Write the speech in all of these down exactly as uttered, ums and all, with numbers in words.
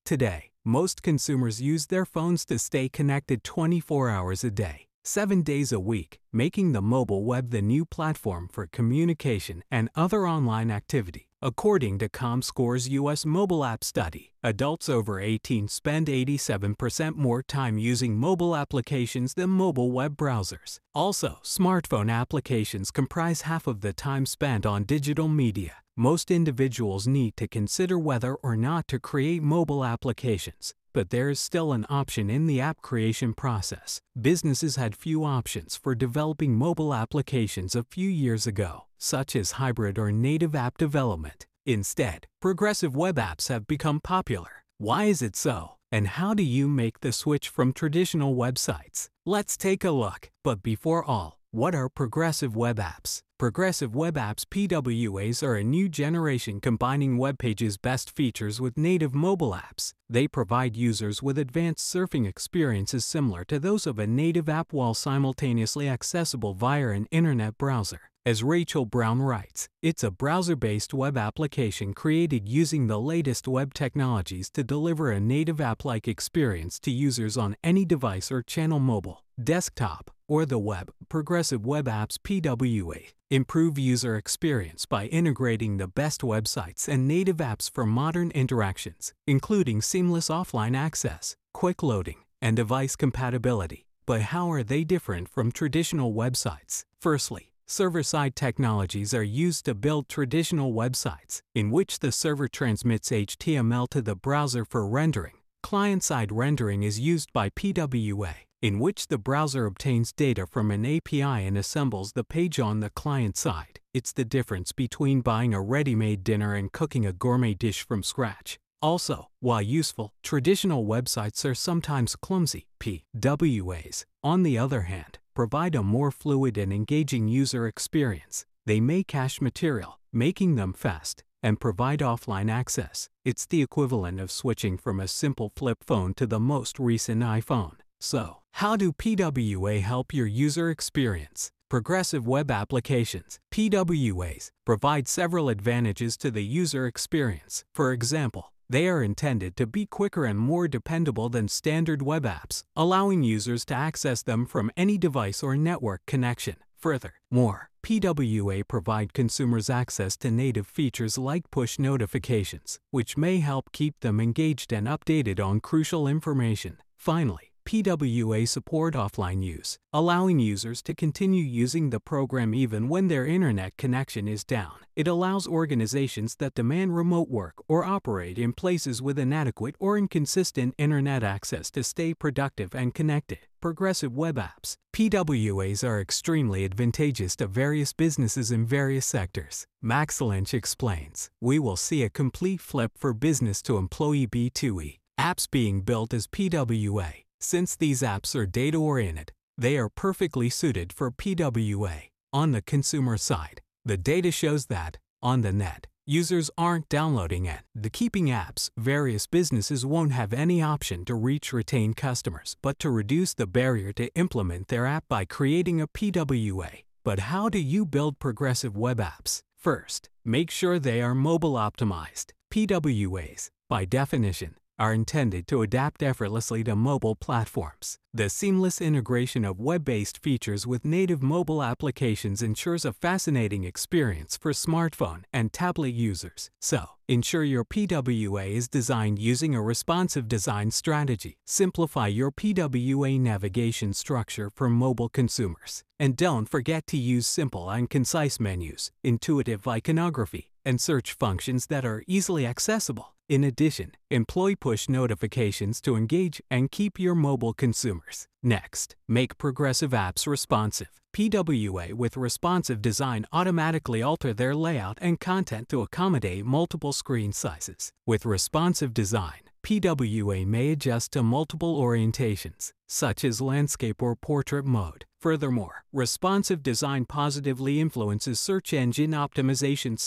Today, most consumers use their phones to stay connected twenty-four hours a day, seven days a week, making the mobile web the new platform for communication and other online activity. According to ComScore's U S mobile app study, adults over eighteen spend eighty-seven percent more time using mobile applications than mobile web browsers. Also, smartphone applications comprise half of the time spent on digital media. Most individuals need to consider whether or not to create mobile applications, but there is still an option in the app creation process. Businesses had few options for developing mobile applications a few years ago, such as hybrid or native app development. Instead, progressive web apps have become popular. Why is it so? And how do you make the switch from traditional websites? Let's take a look. But before all, what are progressive web apps? Progressive web apps (P W As) are a new generation combining web pages' best features with native mobile apps. They provide users with advanced surfing experiences similar to those of a native app while simultaneously accessible via an internet browser. As Rachel Brown writes, it's a browser-based web application created using the latest web technologies to deliver a native app-like experience to users on any device or channel, mobile, desktop, or the web. Progressive web apps (P W A) improve user experience by integrating the best websites and native apps for modern interactions, including seamless offline access, quick loading, and device compatibility. But how are they different from traditional websites? Firstly, server-side technologies are used to build traditional websites, in which the server transmits H T M L to the browser for rendering. Client-side rendering is used by P W A, in which the browser obtains data from an A P I and assembles the page on the client side. It's the difference between buying a ready-made dinner and cooking a gourmet dish from scratch. Also, while useful, traditional websites are sometimes clumsy. P W As, on the other hand, provide a more fluid and engaging user experience. They may cache material, making them fast, and provide offline access. It's the equivalent of switching from a simple flip phone to the most recent iPhone. So, how do P W A help your user experience? Progressive web applications (P W As) provide several advantages to the user experience. For example, they are intended to be quicker and more dependable than standard web apps, allowing users to access them from any device or network connection. Furthermore, P W A provide consumers access to native features like push notifications, which may help keep them engaged and updated on crucial information. Finally, P W A support offline use, allowing users to continue using the program even when their internet connection is down. It allows organizations that demand remote work or operate in places with inadequate or inconsistent internet access to stay productive and connected. Progressive web apps (P W As) are extremely advantageous to various businesses in various sectors. Max Lynch explains, "We will see a complete flip for business to employee B two E apps being built as P W A. Since these apps are data-oriented, they are perfectly suited for P W A. On the consumer side, the data shows that, on the net, users aren't downloading and keeping apps. Various businesses won't have any option to reach retained customers, but to reduce the barrier to implement their app by creating a P W A. But how do you build progressive web apps? First, make sure they are mobile optimized. P W As, by definition, are intended to adapt effortlessly to mobile platforms. The seamless integration of web-based features with native mobile applications ensures a fascinating experience for smartphone and tablet users. So, ensure your P W A is designed using a responsive design strategy. Simplify your P W A navigation structure for mobile consumers. And don't forget to use simple and concise menus, intuitive iconography, and search functions that are easily accessible. In addition, employ push notifications to engage and keep your mobile consumers. Next, make progressive apps responsive. P W A with responsive design automatically alter their layout and content to accommodate multiple screen sizes. With responsive design, P W A may adjust to multiple orientations, such as landscape or portrait mode. Furthermore, responsive design positively influences search engine optimization (S E O).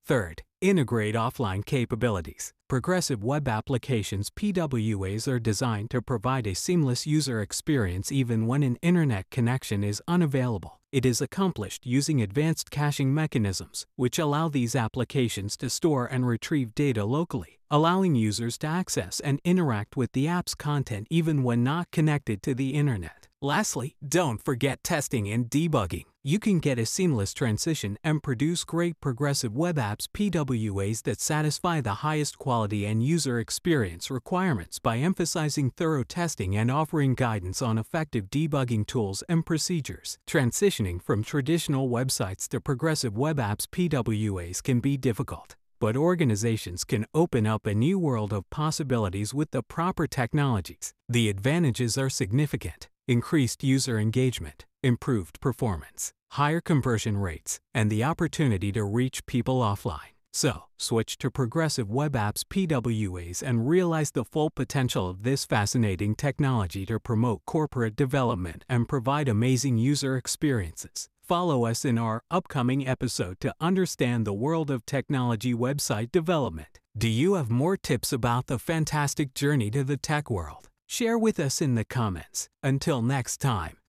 Third, integrate offline capabilities. Progressive Web Applications (P W As) are designed to provide a seamless user experience even when an internet connection is unavailable. It is accomplished using advanced caching mechanisms, which allow these applications to store and retrieve data locally, allowing users to access and interact with the app's content even when not connected to the internet. Lastly, don't forget testing and debugging. You can get a seamless transition and produce great progressive web apps P W As that satisfy the highest quality and user experience requirements by emphasizing thorough testing and offering guidance on effective debugging tools and procedures. Transitioning from traditional websites to progressive web apps P W As can be difficult, but organizations can open up a new world of possibilities with the proper technologies. The advantages are significant: increased user engagement, improved performance, higher conversion rates, and the opportunity to reach people offline. So, switch to progressive web apps P W As and realize the full potential of this fascinating technology to promote corporate development and provide amazing user experiences. Follow us in our upcoming episode to understand the world of technology website development. Do you have more tips about the fantastic journey to the tech world? Share with us in the comments. Until next time,